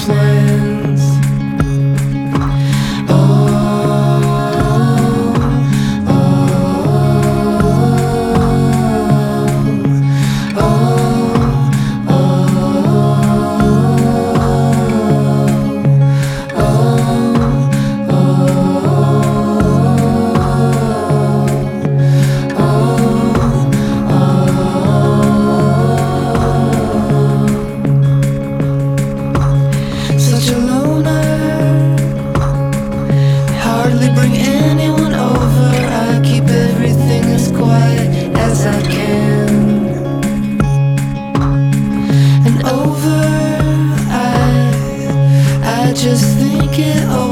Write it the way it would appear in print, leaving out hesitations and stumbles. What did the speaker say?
plans. Oh, oh, oh, oh, such a loner, hardly bring anyone over. I keep everything as quiet as I can. And over, I just think it over.